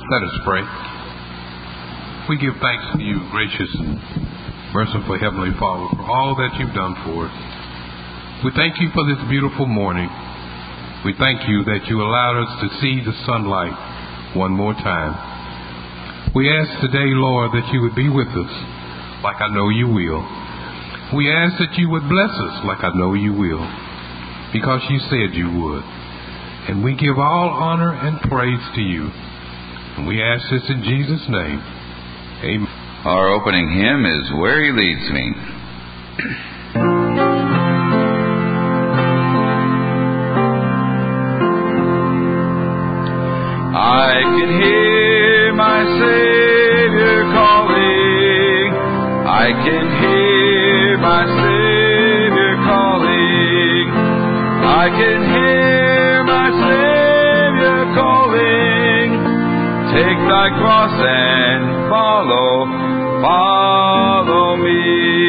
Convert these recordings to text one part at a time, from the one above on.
Let us pray. We give thanks to you, gracious and merciful Heavenly Father, for all that you've done for us. We thank you for this beautiful morning. We thank you that you allowed us to see the sunlight one more time. We ask today, Lord, that you would be with us like I know you will. We ask that you would bless us like I know you will, because you said you would. And we give all honor and praise to you. And we ask this in Jesus' name. Amen. Our opening hymn is Where He Leads Me. I can hear my Savior calling. I can hear my Savior calling. I can hear my Savior calling. Take thy cross and follow me.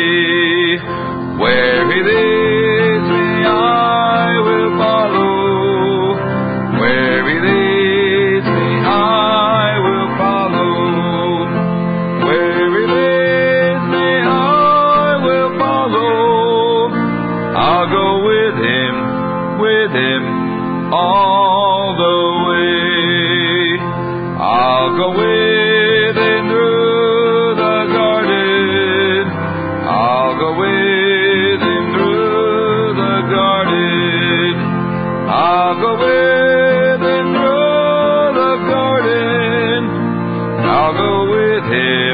Where He leads me, I will follow. Where He leads me, I will follow. Where He leads me, I will follow. I'll go with Him all the way. I'll go with Him through the garden. I'll go with Him through the garden. I'll go with Him through the garden. I'll go with Him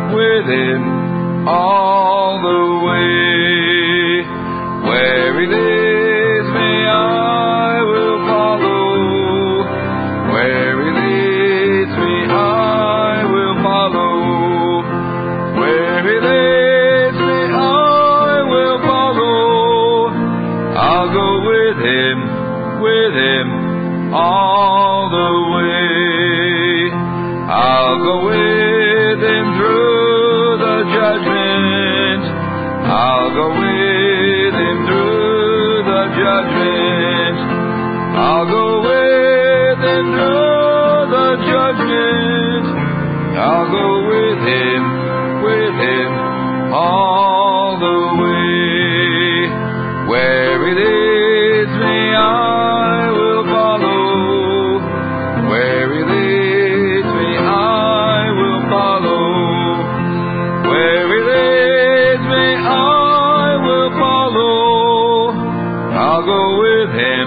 all the way. Where He leads me, I will follow. Where He leads me, I will follow. Where He leads me, I will follow. I'll go with Him all the way. I'll go with Him through the judgment. I'll go with Him through the judgment. I'll go with Him through the judgment. I'll go with Him all the way. Where He leads me, I will follow. Where He leads me, I will follow. Where He leads me, I will follow. I'll go with Him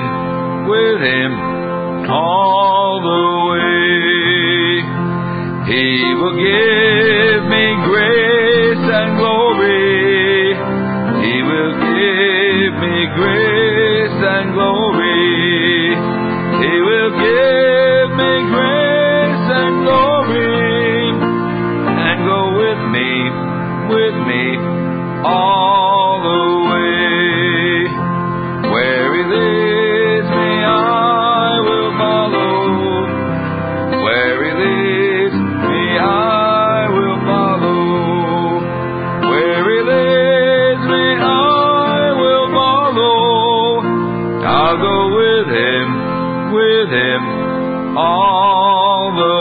all the way. He will give me grace and glory. He will give me grace and glory. He will give me grace and glory, and go with me all the way. Where He leads me, I will follow. Where He leads me, I will follow. Where He leads me, I will follow. I'll go with Him all the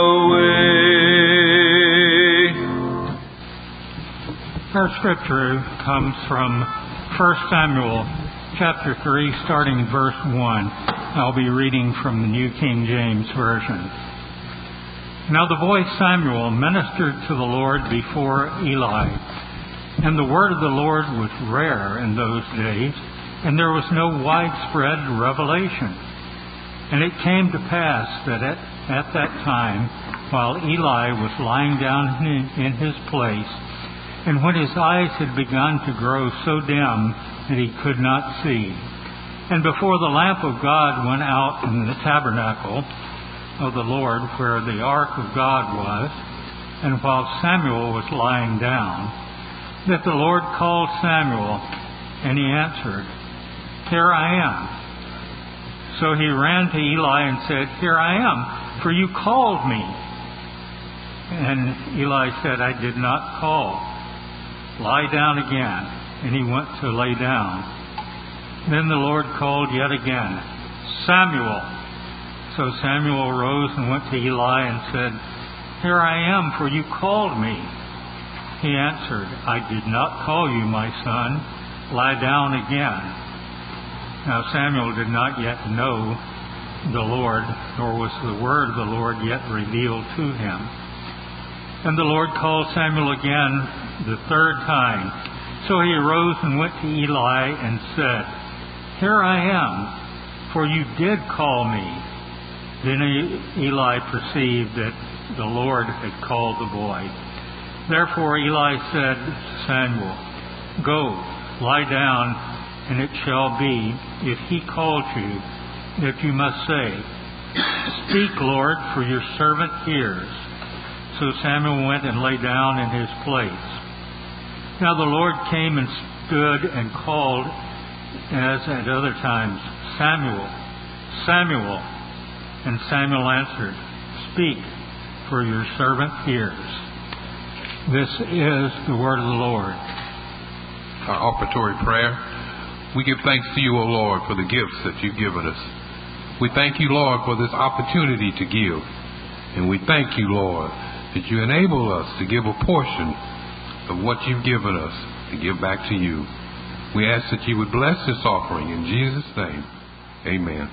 way. Our scripture comes from 1 Samuel chapter 3, starting in verse 1. I'll be reading from the New King James Version. Now the boy Samuel ministered to the Lord before Eli, and the word of the Lord was rare in those days, and there was no widespread revelation. And it came to pass that at that time, while Eli was lying down in his place, and when his eyes had begun to grow so dim that he could not see, and before the lamp of God went out in the tabernacle of the Lord where the ark of God was, and while Samuel was lying down, that the Lord called Samuel, and he answered, Here I am. So he ran to Eli and said, Here I am, for you called me. And Eli said, I did not call. Lie down again. And he went to lay down. Then the Lord called yet again, Samuel. So Samuel arose and went to Eli and said, Here I am, for you called me." He answered, "I did not call you, my son. Lie down again." Now Samuel did not yet know the Lord, nor was the word of the Lord yet revealed to him. And the Lord called Samuel again the third time. So he arose and went to Eli and said, "Here I am, for you did call me." Then Eli perceived that the Lord had called the boy. Therefore Eli said to Samuel, "Go, lie down, and it shall be, if he calls you, that you must say, 'Speak, Lord, for your servant hears.'" So Samuel went and lay down in his place. Now the Lord came and stood and called, as at other times, "Samuel, Samuel." And Samuel answered, "Speak, for your servant hears." This is the word of the Lord. Our offertory prayer. We give thanks to you, O Lord, for the gifts that you've given us. We thank you, Lord, for this opportunity to give. And we thank you, Lord, that you enable us to give a portion of what you've given us to give back to you. We ask that you would bless this offering in Jesus' name. Amen.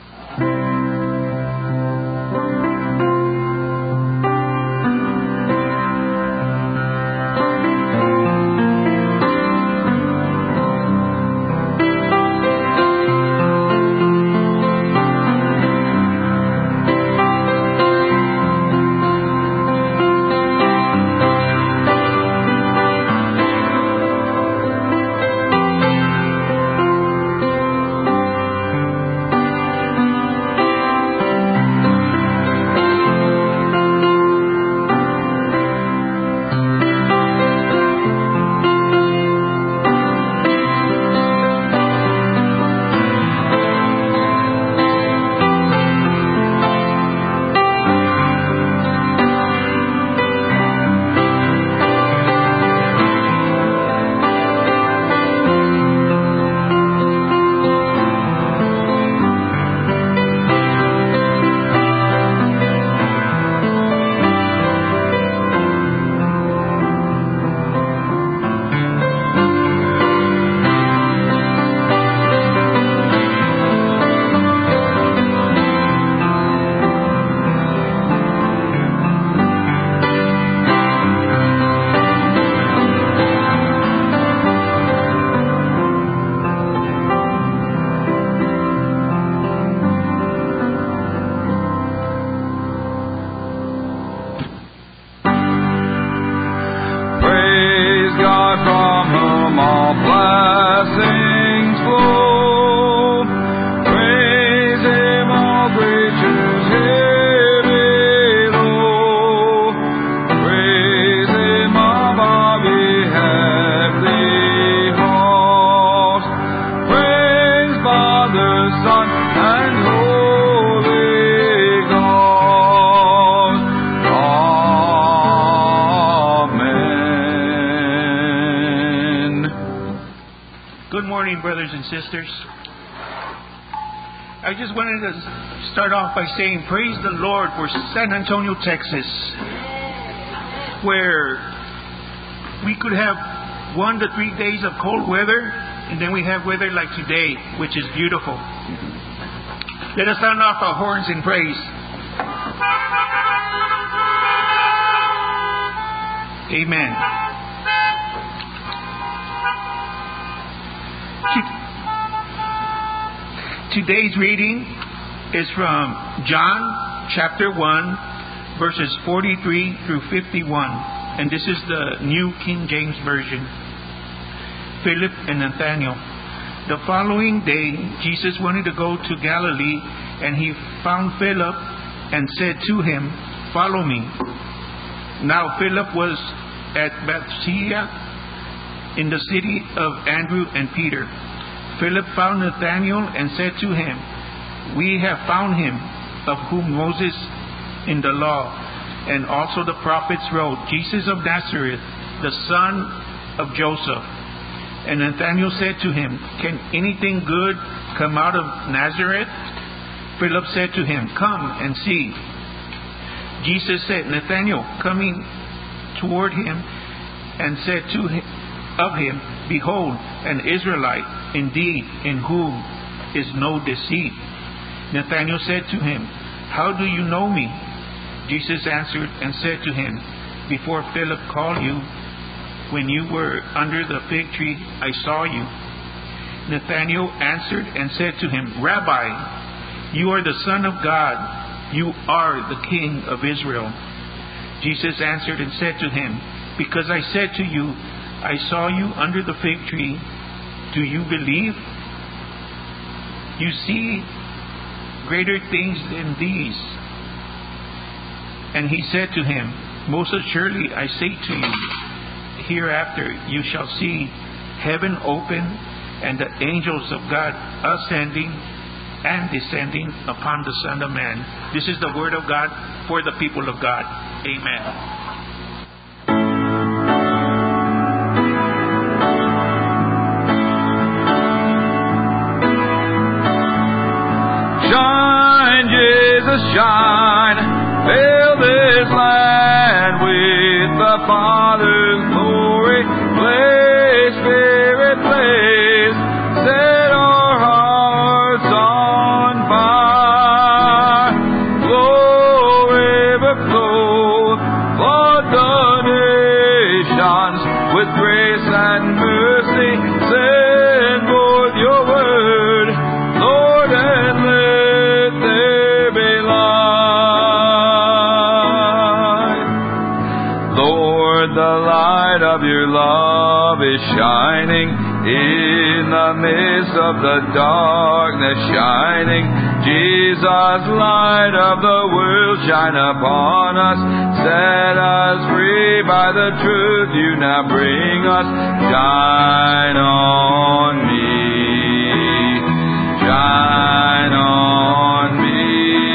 Sisters, I just wanted to start off by saying praise the Lord for San Antonio, Texas, where we could have 1 to 3 days of cold weather, and then we have weather like today, which is beautiful. Let us sound off our horns in praise. Amen. Today's reading is from John chapter 1, verses 43 through 51. And this is the New King James Version. Philip and Nathanael. The following day, Jesus wanted to go to Galilee, and he found Philip and said to him, "Follow me." Now Philip was at Bethsaida in the city of Andrew and Peter. Philip found Nathanael and said to him, "We have found him of whom Moses in the law and also the prophets wrote, Jesus of Nazareth, the son of Joseph." And Nathanael said to him, "Can anything good come out of Nazareth?" Philip said to him, "Come and see." Jesus said, Nathanael, coming toward him, and said of him, Behold, an Israelite indeed, in whom is no deceit. Nathanael said to him, How do you know me? Jesus answered and said to him, Before Philip called you, when you were under the fig tree, I saw you. Nathanael answered and said to him, Rabbi, you are the Son of God. You are the King of Israel. Jesus answered and said to him, Because I said to you, I saw you under the fig tree, do you believe? You see greater things than these. And he said to him, Most assuredly I say to you, hereafter you shall see heaven open and the angels of God ascending and descending upon the Son of Man. This is the word of God for the people of God. Amen. Shine, Jesus, shine, fill this land with the Father's glory. Blaze, Spirit, blaze, set our hearts on fire. Flow, river, flow, flood the nations with grace and mercy. Send forth your word, Lord, and let there be light. Lord, the light of your love is shining in the midst of the darkness, shining. Jesus, light of the world, shine upon us. Set us free by the truth you now bring us. Shine on me. Shine on me.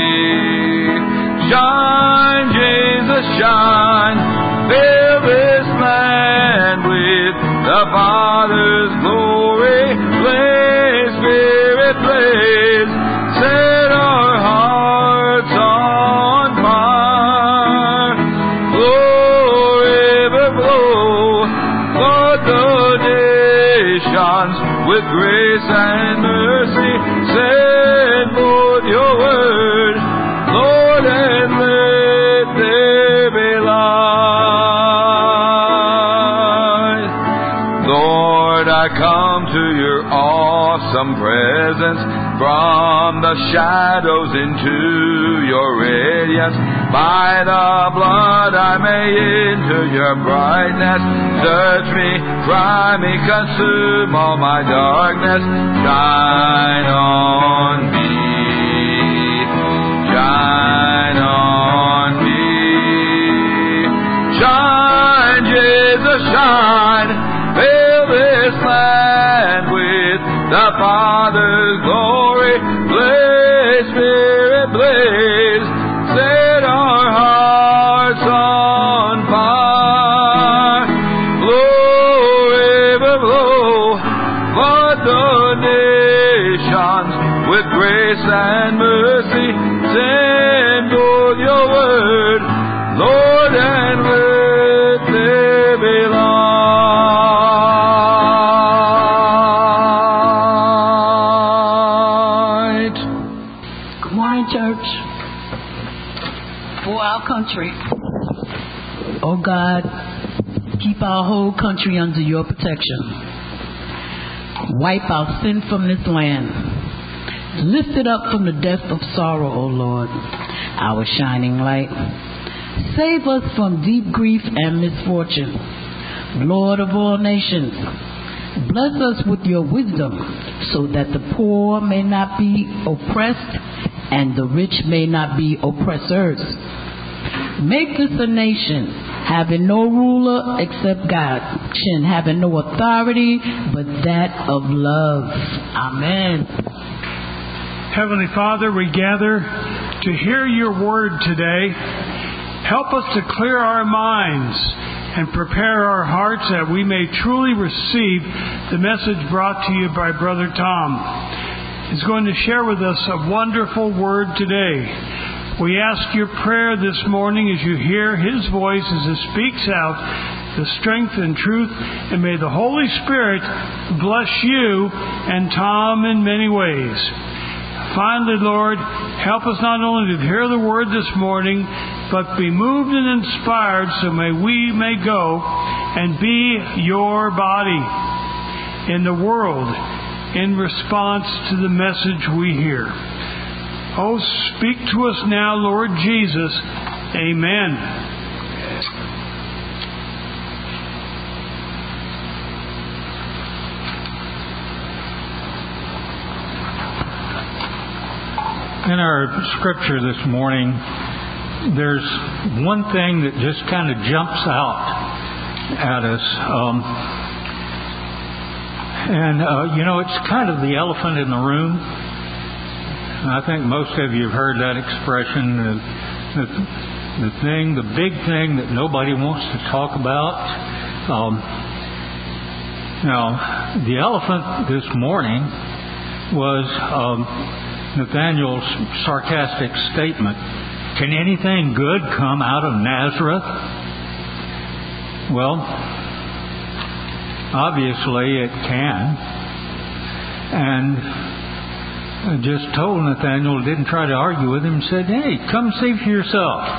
Shine, Jesus, shine. Fill this land with the Father's glory. Blaze, Spirit, blaze. Set our hearts on fire. Flow, river, flow. Flood the nations with grace and mercy. Send forth your word, Lord, and let there be light. Lord, I come to your awesome presence, from the shadows into your radiance. By the blood I may enter your brightness. Search me, try me, consume all my darkness. Shine on me. Shine on me. Shine, Jesus, shine. Fill this land with the Father's glory. Blaze, Spirit, blaze. Set our hearts on fire. Flow, river, flow. Flood the nations with grace and mercy. Send forth your word, Lord, and let there be light. Good morning, church. For our country, oh God, keep our whole country under your protection. Wipe our sin from this land. Lift it up from the depth of sorrow, O Lord, our shining light. Save us from deep grief and misfortune. Lord of all nations, bless us with your wisdom, so that the poor may not be oppressed and the rich may not be oppressors. Make this a nation having no ruler except God, having no authority but that of love. Amen. Heavenly Father, we gather to hear your word today. Help us to clear our minds and prepare our hearts that we may truly receive the message brought to you by Brother Tom. He's going to share with us a wonderful word today. We ask your prayer this morning as you hear His voice as He speaks out the strength and truth, and may the Holy Spirit bless you and Tom in many ways. Finally, Lord, help us not only to hear the Word this morning, but be moved and inspired, so we may go and be your body in the world in response to the message we hear. Oh, speak to us now, Lord Jesus. Amen. In our scripture this morning, there's one thing that just kind of jumps out at us. It's kind of the elephant in the room. I think most of you have heard that expression, the big thing that nobody wants to talk about. Now, the elephant this morning was Nathanael's sarcastic statement, "Can anything good come out of Nazareth?" Well, obviously it can. And I just told Nathanael, didn't try to argue with him, said, "Hey, come see for yourself."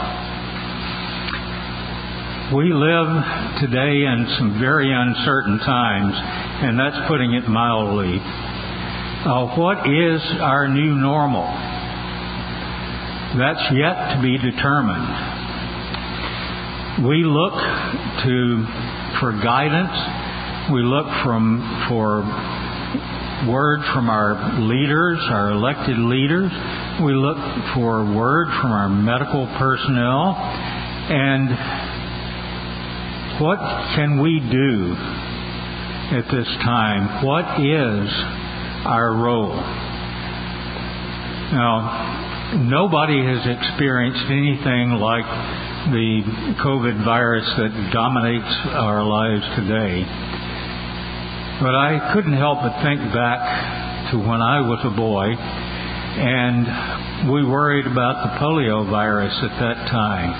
We live today in some very uncertain times, and that's putting it mildly. What is our new normal? That's yet to be determined. We look for guidance. We look for word from our leaders, our elected leaders. We look for word from our medical personnel. And what can we do at this time? What is our role? Now, nobody has experienced anything like the COVID virus that dominates our lives today. But I couldn't help but think back to when I was a boy, and we worried about the polio virus at that time.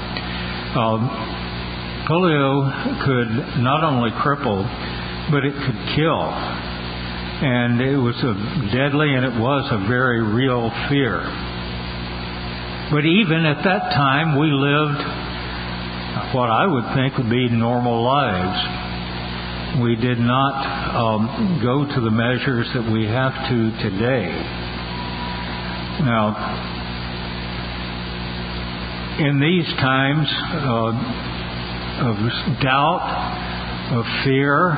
Polio could not only cripple, but it could kill. And it was deadly, and it was a very real fear. But even at that time, we lived what I would think would be normal lives. We did not go to the measures that we have to today. Now, in these times of doubt, of fear,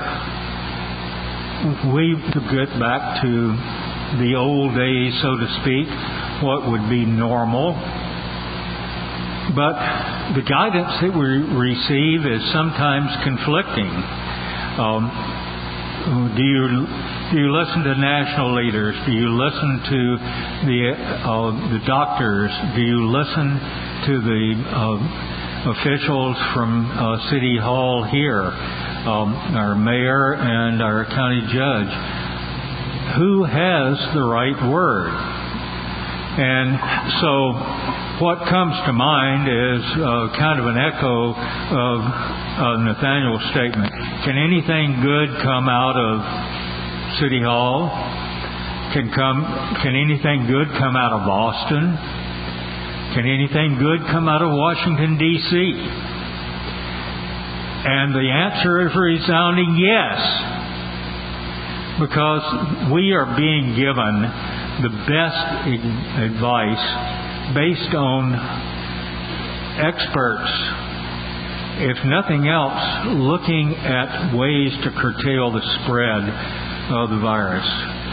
we get back to the old days, so to speak, what would be normal. But the guidance that we receive is sometimes conflicting. Do you listen to national leaders? Do you listen to the doctors? Do you listen to the officials from City Hall here? Our mayor and our county judge, who has the right word? And so what comes to mind is kind of an echo of Nathanael's statement. Can anything good come out of City Hall? Can anything good come out of Boston? Can anything good come out of Washington, D.C.? And the answer is resounding yes, because we are being given the best advice based on experts, if nothing else, looking at ways to curtail the spread of the virus.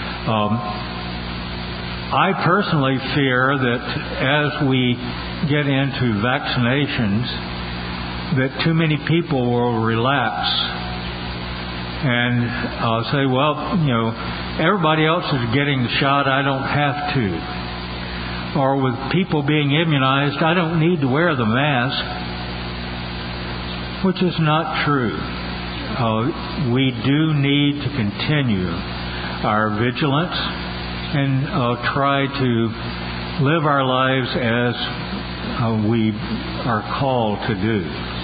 I personally fear that as we get into vaccinations, that too many people will relax and say, well, everybody else is getting the shot, I don't have to. Or with people being immunized, I don't need to wear the mask, which is not true. We do need to continue our vigilance and try to live our lives as we are called to do.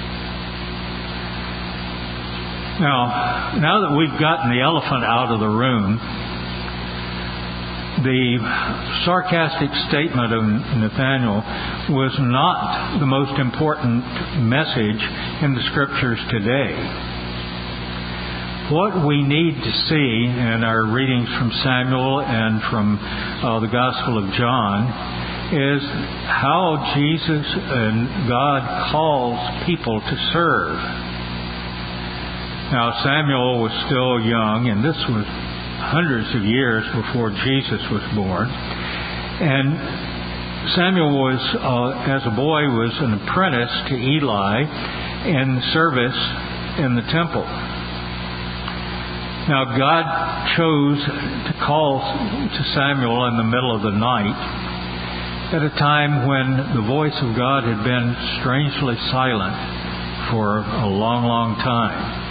Now that we've gotten the elephant out of the room, the sarcastic statement of Nathanael was not the most important message in the Scriptures today. What we need to see in our readings from Samuel and from the Gospel of John is how Jesus and God calls people to serve. Now, Samuel was still young, and this was hundreds of years before Jesus was born. And Samuel was, as a boy, was an apprentice to Eli in service in the temple. Now, God chose to call to Samuel in the middle of the night at a time when the voice of God had been strangely silent for a long, long time.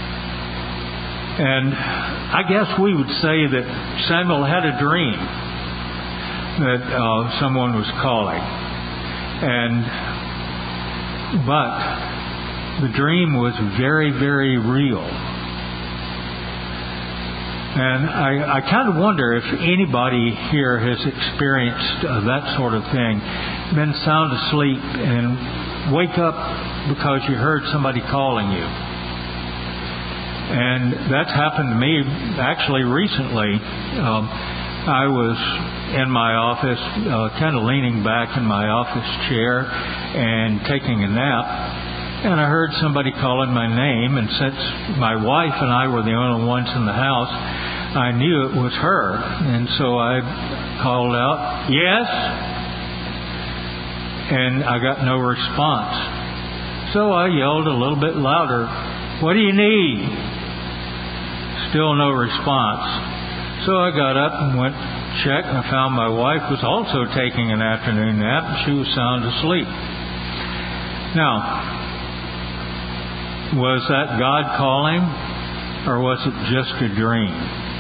And I guess we would say that Samuel had a dream that someone was calling. But the dream was very, very real. And I kind of wonder if anybody here has experienced that sort of thing, been sound asleep and wake up because you heard somebody calling you. And that's happened to me actually recently. I was in my office, kind of leaning back in my office chair and taking a nap, and I heard somebody calling my name, and since my wife and I were the only ones in the house, I knew it was her, and so I called out, "Yes?" And I got no response. So I yelled a little bit louder, "What do you need?" Still no response. So I got up and went to check, and I found my wife was also taking an afternoon nap, and she was sound asleep. Now, was that God calling, or was it just a dream?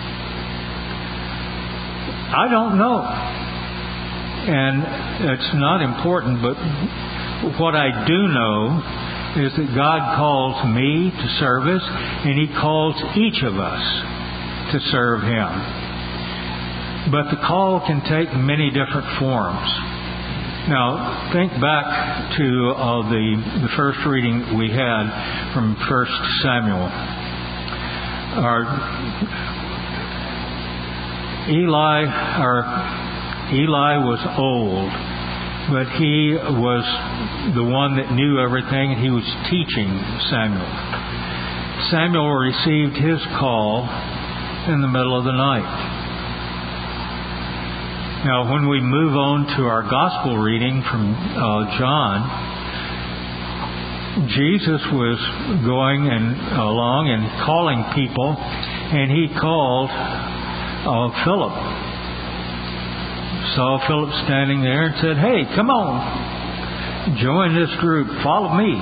I don't know. And it's not important, but what I do know is that God calls me to service, and He calls each of us to serve Him. But the call can take many different forms. Now, think back to the first reading we had from 1 Samuel. Eli was old, but he was the one that knew everything, and he was teaching Samuel. Samuel received his call in the middle of the night. Now, when we move on to our gospel reading from John, Jesus was going along and calling people, and He called Philip. Saw Philip standing there and said, "Hey, come on, join this group, follow me."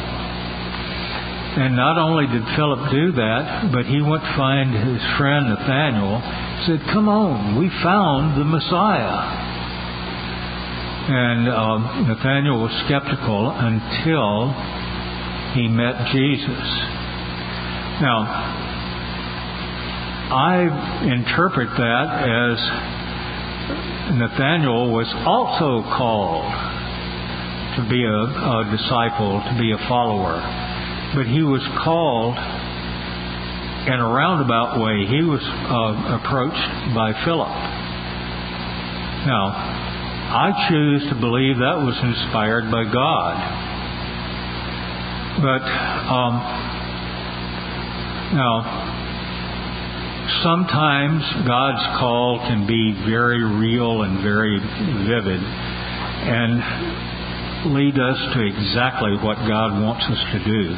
And not only did Philip do that, but he went to find his friend Nathanael, said, "Come on, we found the Messiah." And Nathanael was skeptical until he met Jesus. Now, I interpret that as Nathanael was also called to be a disciple, to be a follower. But he was called in a roundabout way. He was approached by Philip. Now, I choose to believe that was inspired by God. But now, sometimes God's call can be very real and very vivid and lead us to exactly what God wants us to do.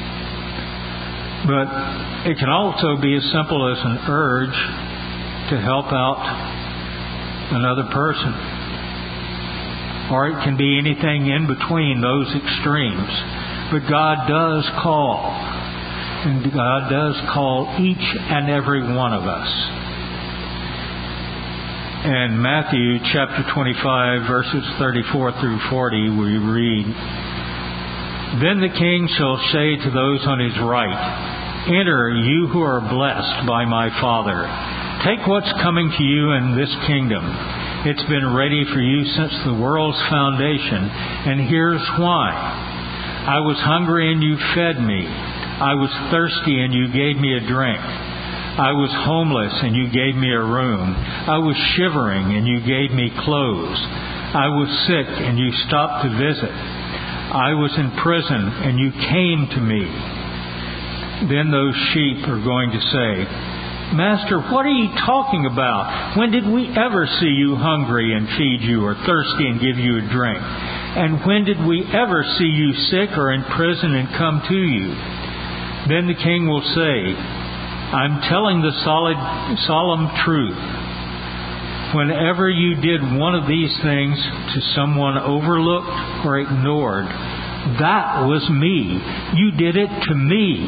But it can also be as simple as an urge to help out another person. Or it can be anything in between those extremes. But God does call. And God does call each and every one of us. And Matthew chapter 25, verses 34 through 40, we read, "Then the king shall say to those on his right, 'Enter, you who are blessed by my Father. Take what's coming to you in this kingdom. It's been ready for you since the world's foundation, and here's why. I was hungry and you fed me. I was thirsty and you gave me a drink. I was homeless and you gave me a room. I was shivering and you gave me clothes. I was sick and you stopped to visit. I was in prison and you came to me.' Then those sheep are going to say, 'Master, what are you talking about? When did we ever see you hungry and feed you, or thirsty and give you a drink? And when did we ever see you sick or in prison and come to you?' Then the king will say, 'I'm telling the solemn truth. Whenever you did one of these things to someone overlooked or ignored, that was me. You did it to me.'"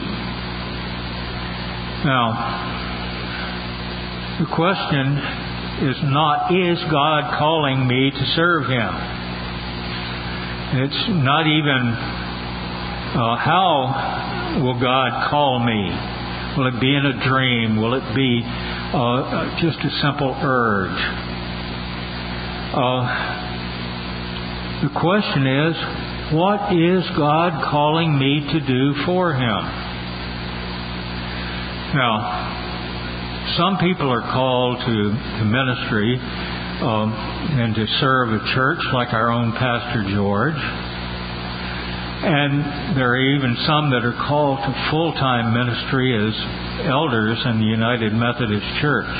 Now, the question is not, is God calling me to serve Him? It's not even, how will God call me? Will it be in a dream? Will it be just a simple urge? The question is, what is God calling me to do for Him? Now, some people are called to ministry and to serve a church, like our own Pastor George. And there are even some that are called to full-time ministry as elders in the United Methodist Church.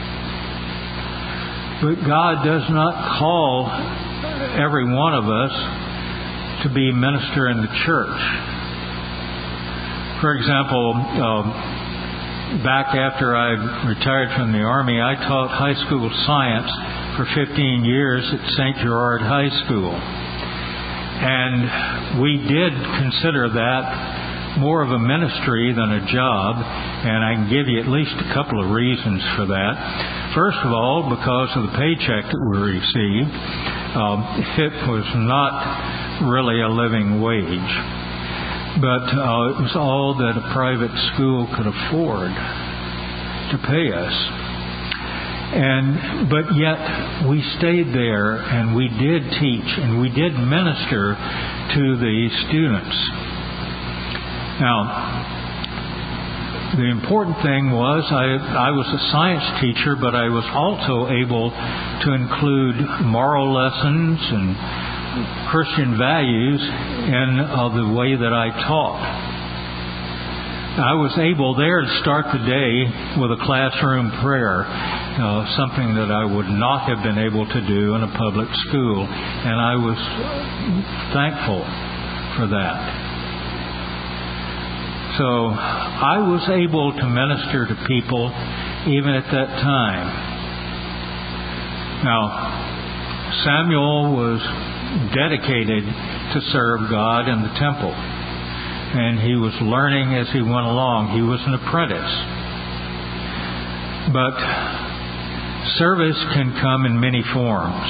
But God does not call every one of us to be a minister in the church. For example, back after I retired from the Army, I taught high school science for 15 years at St. Gerard High School. And we did consider that more of a ministry than a job, and I can give you at least a couple of reasons for that. First of all, because of the paycheck that we received, it was not really a living wage. But it was all that a private school could afford to pay us. But yet we stayed there and we did teach and we did minister to the students. Now, the important thing was I was a science teacher, but I was also able to include moral lessons and Christian values in the way that I taught. I was able there to start the day with a classroom prayer, something that I would not have been able to do in a public school, and I was thankful for that. So I was able to minister to people even at that time. Now, Samuel was dedicated to serve God in the temple. And he was learning as he went along. He was an apprentice. But service can come in many forms.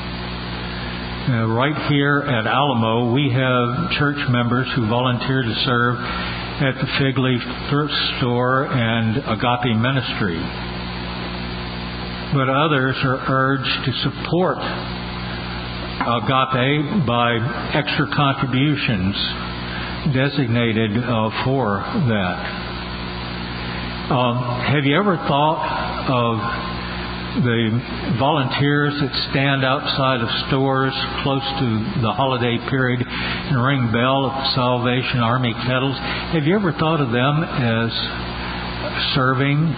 Right here at Alamo, we have church members who volunteer to serve at the Fig Leaf Thrift Store and Agape Ministry. But others are urged to support Agape by extra contributions designated for that. Have you ever thought of the volunteers that stand outside of stores close to the holiday period and ring bell at the Salvation Army kettles? Have you ever thought of them as serving?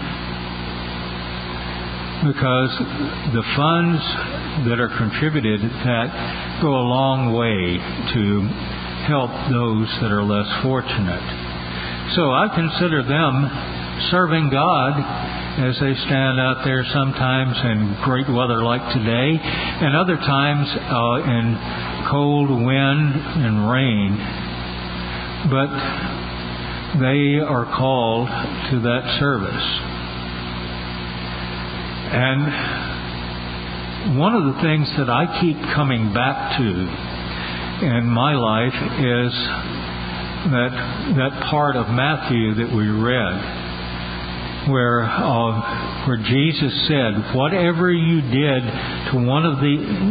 Because the funds that are contributed that go a long way to help those that are less fortunate. So I consider them serving God as they stand out there sometimes in great weather like today, and other times in cold wind and rain. But they are called to that service. And one of the things that I keep coming back to in my life is that part of Matthew that we read, where Jesus said, whenever you did one of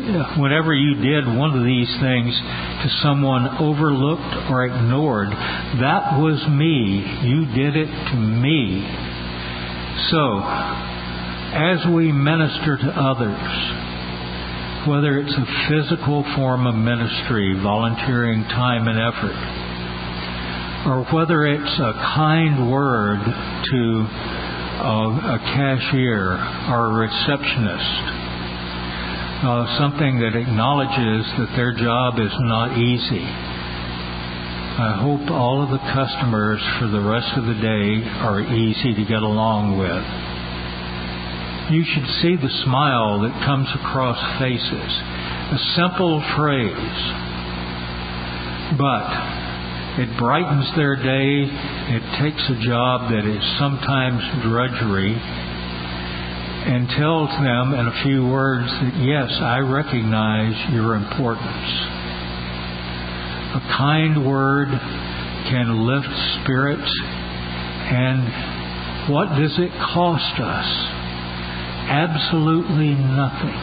these things to someone overlooked or ignored, that was me. You did it to me. So, as we minister to others, whether it's a physical form of ministry, volunteering time and effort, or whether it's a kind word to a cashier or a receptionist, something that acknowledges that their job is not easy. I hope all of the customers for the rest of the day are easy to get along with. You should see the smile that comes across faces. A simple phrase, but it brightens their day. It takes a job that is sometimes drudgery and tells them in a few words that, yes, I recognize your importance. A kind word can lift spirits, and what does it cost us? Absolutely nothing.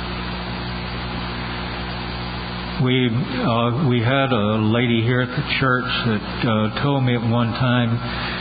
We had a lady here at the church that told me at one time,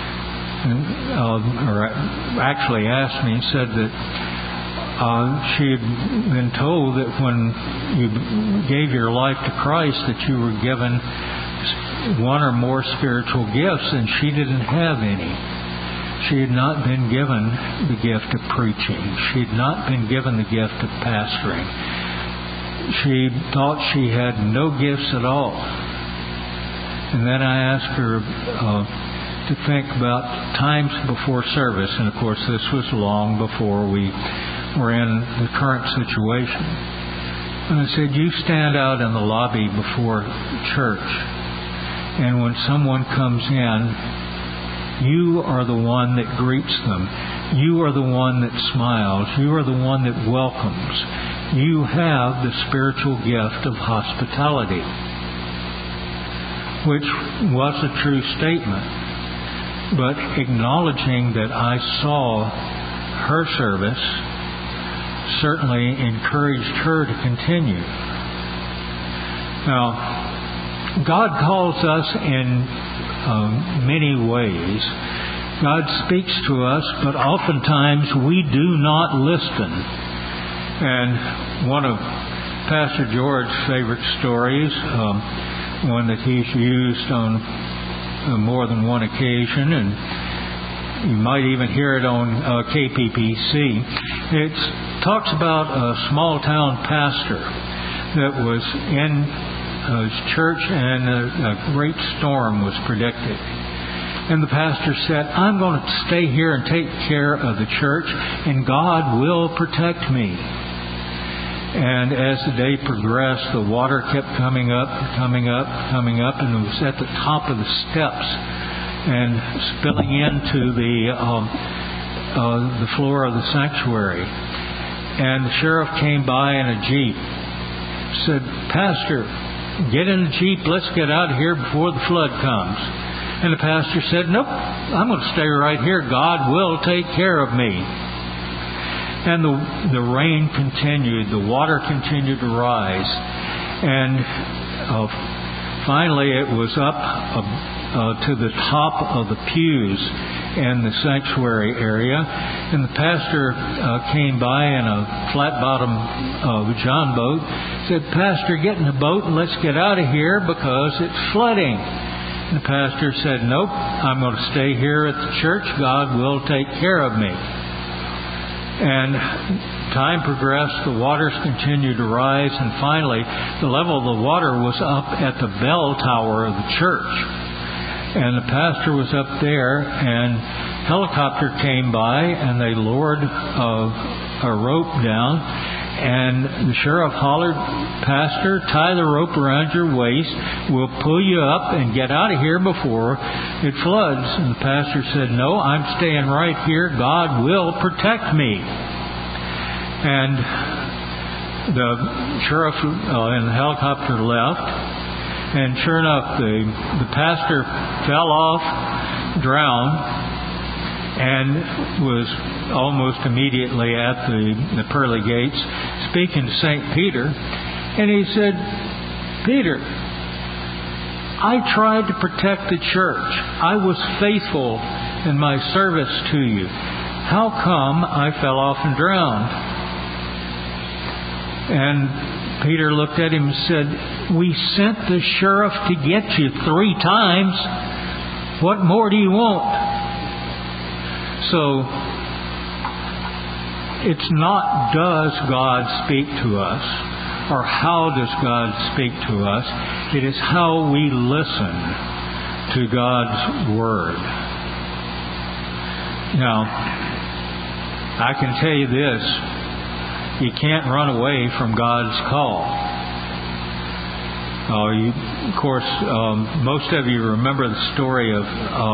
or actually asked me, said that she had been told that when you gave your life to Christ that you were given one or more spiritual gifts, and she didn't have any. She had not been given the gift of preaching. She had not been given the gift of pastoring. She thought she had no gifts at all. And then I asked her to think about times before service. And of course, this was long before we were in the current situation. And I said, you stand out in the lobby before church, and when someone comes in, you are the one that greets them. You are the one that smiles. You are the one that welcomes. You have the spiritual gift of hospitality, which was a true statement. But acknowledging that I saw her service certainly encouraged her to continue. Now, God calls us in many ways. God speaks to us, but oftentimes we do not listen. And one of Pastor George's favorite stories, one that he's used on more than one occasion, and you might even hear it on KPPC. It talks about a small town pastor that was in his church, and a great storm was predicted. And the pastor said, I'm going to stay here and take care of the church, and God will protect me. And as the day progressed, the water kept coming up, and it was at the top of the steps and spilling into the floor of the sanctuary. And the sheriff came by in a Jeep, said, Pastor, get in the Jeep, let's get out of here before the flood comes. And the pastor said, nope, I'm going to stay right here. God will take care of me. And the rain continued, the water continued to rise. And finally it was up to the top of the pews in the sanctuary area. And the pastor came by in a flat-bottom John boat, said, Pastor, get in the boat and let's get out of here because it's flooding. And the pastor said, nope, I'm going to stay here at the church. God will take care of me. And time progressed, the waters continued to rise, and finally the level of the water was up at the bell tower of the church. And the pastor was up there, and helicopter came by, and they lowered a rope down, and the sheriff hollered, Pastor, tie the rope around your waist. We'll pull you up and get out of here before it floods. And the pastor said, no, I'm staying right here. God will protect me. And the sheriff in the helicopter left, and sure enough, the pastor fell off, drowned, and was almost immediately at the pearly gates speaking to St. Peter. And he said, "Peter, I tried to protect the church. I was faithful in my service to you. How come I fell off and drowned?" And Peter looked at him and said, "We sent the sheriff to get you 3 times. What more do you want?" So, it's not does God speak to us, or how does God speak to us. It is how we listen to God's Word. Now, I can tell you this. You can't run away from God's call. Of course, most of you remember the story of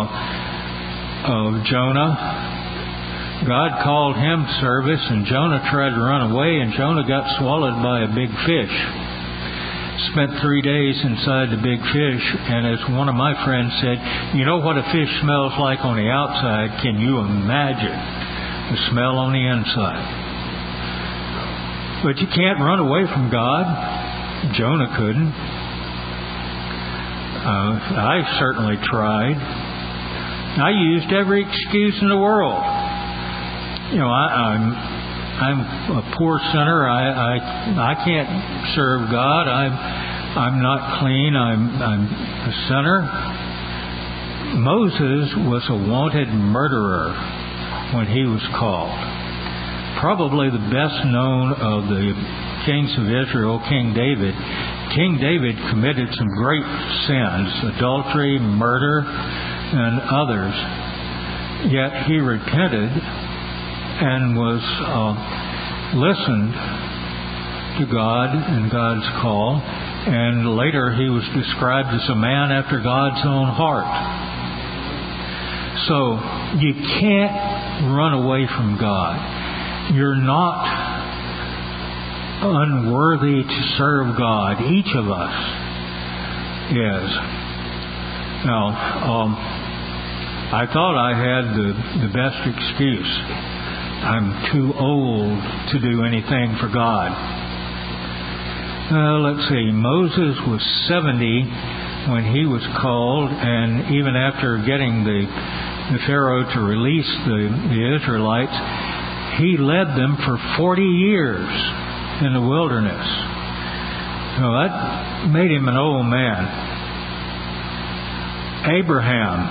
Jonah. God called him to service, and Jonah tried to run away, and Jonah got swallowed by a big fish. Spent 3 days inside the big fish, and as one of my friends said, "You know what a fish smells like on the outside? Can you imagine the smell on the inside?" But you can't run away from God. Jonah couldn't. I certainly tried. I used every excuse in the world. You know, I'm a poor sinner. I can't serve God. I'm not clean. I'm a sinner. Moses was a wanted murderer when he was called. Probably the best known of the kings of Israel, King David. King David committed some great sins, adultery, murder, and others. Yet he repented and was listened to God and God's call, and later he was described as a man after God's own heart. So you can't run away from God. You're not unworthy to serve God. Each of us is. Now, I thought I had the best excuse. I'm too old to do anything for God. Let's see. Moses was 70 when he was called, and even after getting the Pharaoh to release the Israelites, he led them for 40 years in the wilderness. Now, that made him an old man. Abraham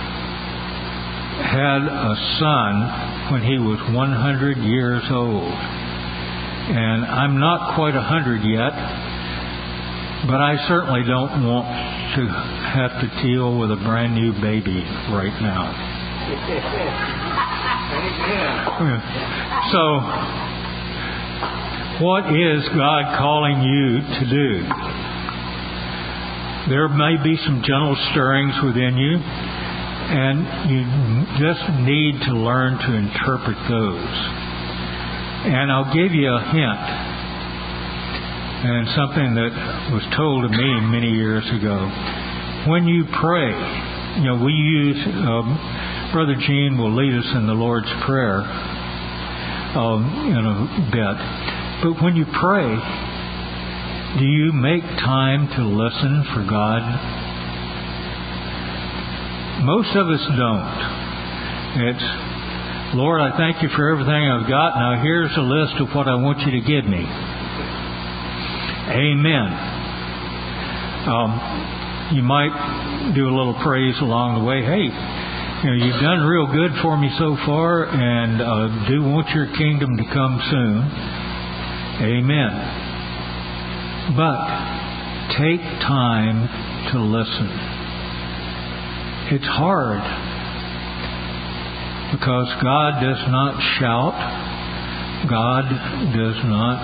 had a son when he was 100 years old. And I'm not quite 100 yet, but I certainly don't want to have to deal with a brand new baby right now. So, what is God calling you to do? There may be some gentle stirrings within you, and you just need to learn to interpret those. And I'll give you a hint, and something that was told to me many years ago. When you pray, we use, Brother Gene will lead us in the Lord's Prayer in a bit. But when you pray, do you make time to listen for God? Most of us don't. It's, "Lord, I thank you for everything I've got. Now here's a list of what I want you to give me." Amen. You might do a little praise along the way. "Hey, you've done real good for me so far, and do want your kingdom to come soon." Amen. But take time to listen. It's hard because God does not shout. God does not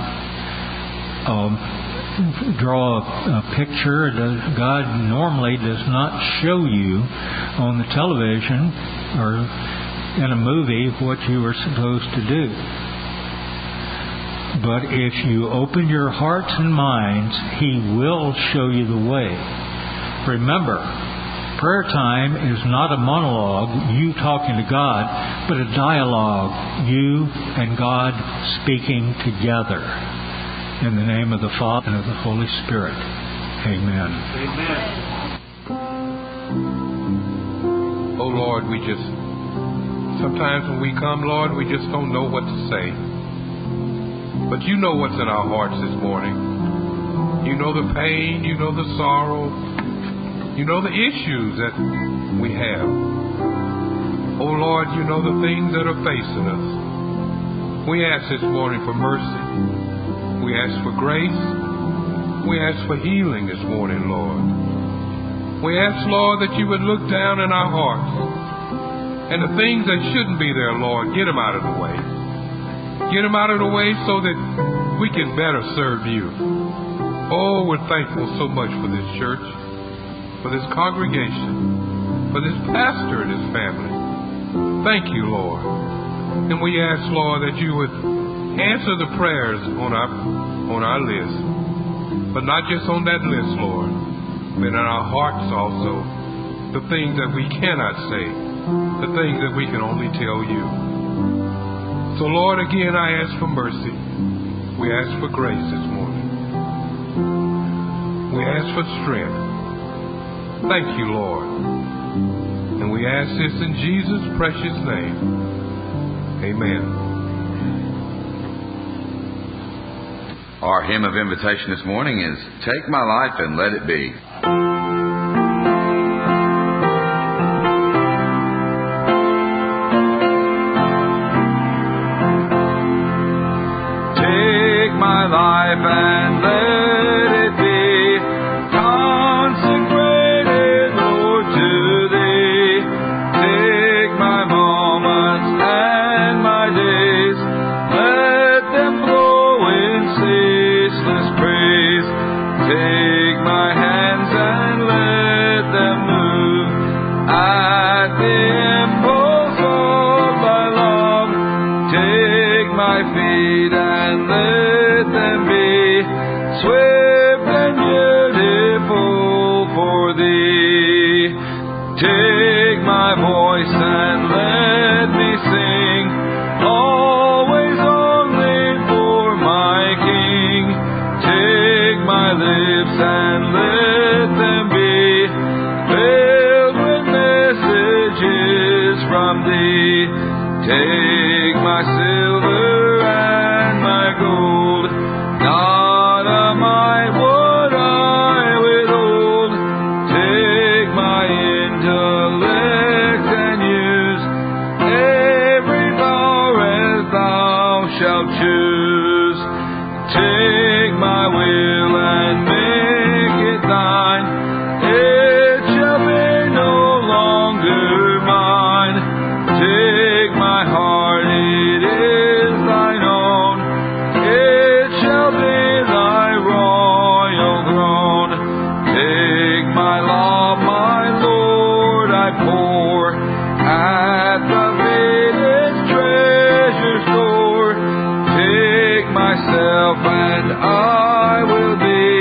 draw a picture. God normally does not show you on the television or in a movie what you are supposed to do. But if you open your hearts and minds, He will show you the way. Remember, prayer time is not a monologue, you talking to God, but a dialogue, you and God speaking together. In the name of the Father and of the Holy Spirit. Amen. Amen. Oh Lord, sometimes when we come, Lord, we just don't know what to say. But you know what's in our hearts this morning. You know the pain, you know the sorrow, you know the issues that we have. Oh Lord, you know the things that are facing us. We ask this morning for mercy. We ask for grace. We ask for healing this morning, Lord. We ask, Lord, that you would look down in our hearts. And the things that shouldn't be there, Lord, get them out of the way. Get them out of the way so that we can better serve you. Oh, we're thankful so much for this church, for this congregation, for this pastor and his family. Thank you, Lord. And we ask, Lord, that you would answer the prayers on our list. But not just on that list, Lord, but in our hearts also. The things that we cannot say, the things that we can only tell you. So, Lord, again, I ask for mercy. We ask for grace this morning. We ask for strength. Thank you, Lord. And we ask this in Jesus' precious name. Amen. Our hymn of invitation this morning is Take My Life and Let It Be. Take my life and let it be consecrated, Lord, to Thee. Take my moments and my days, let them flow in ceaseless praise. Take my hands and let them move at the impulse of Thy love. Take my feet and let them be swift and beautiful for Thee. Take my voice and let me sing, always only for my King. Take my lips and let them be filled with messages from Thee. Take my silver and my gold, not a mite would I withhold. Take my intellect and use every power as Thou shalt choose. Take my will and make it Thine, it shall be no longer mine. Take my heart, it is Thine own, it shall be Thy royal throne. Take my law, my Lord, I pour at the feet its treasure store. Take myself and I will be